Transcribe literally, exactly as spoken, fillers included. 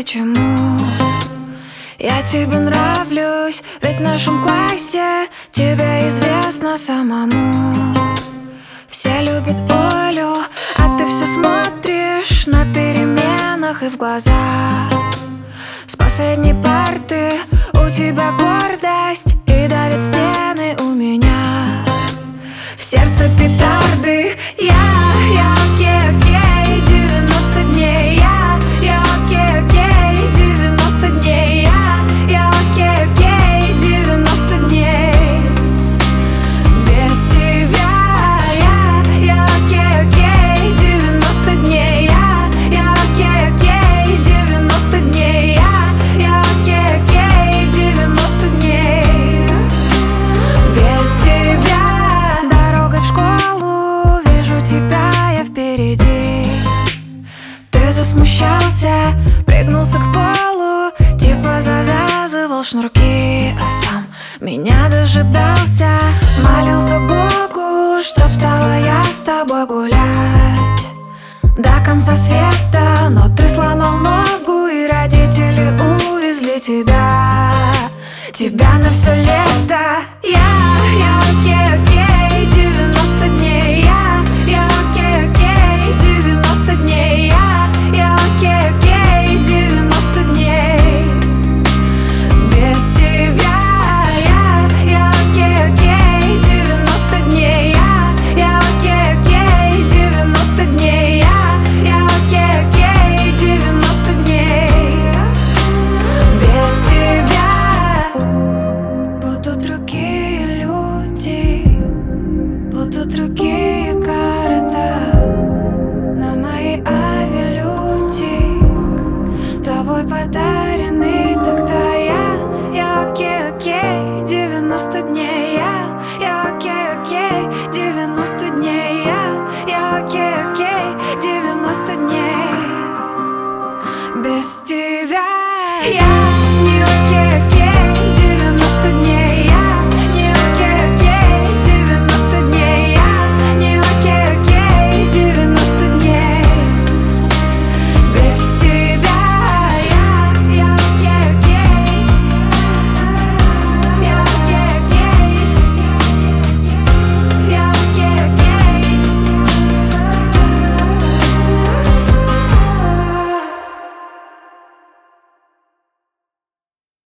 почему я тебе нравлюсь, ведь в нашем классе тебе известно самому. Все любят Олю, а ты все смотришь на переменах и в глаза. С последней парты у тебя гордость и давит стены у меня. В сердце петарды. Я, я окей, окей, девяносто дней. Я, я окей, окей, девяносто дней. Я, я окей, окей, девяносто дней. Без тебя. Я, я окей, окей, девяносто дней. Я, я окей, окей, девяносто дней. Я, я окей, окей, девяносто дней. Без тебя. Дорогой в школу вижу тебя я впереди. Ты засмущался, пригнулся к полу, типа завязывал шнурки, а сам меня дожидался. Молился Богу, чтоб стала я с тобой гулять до конца света, но ты сломал ногу, и родители увезли тебя. Тебя на все лето. Я, я окей.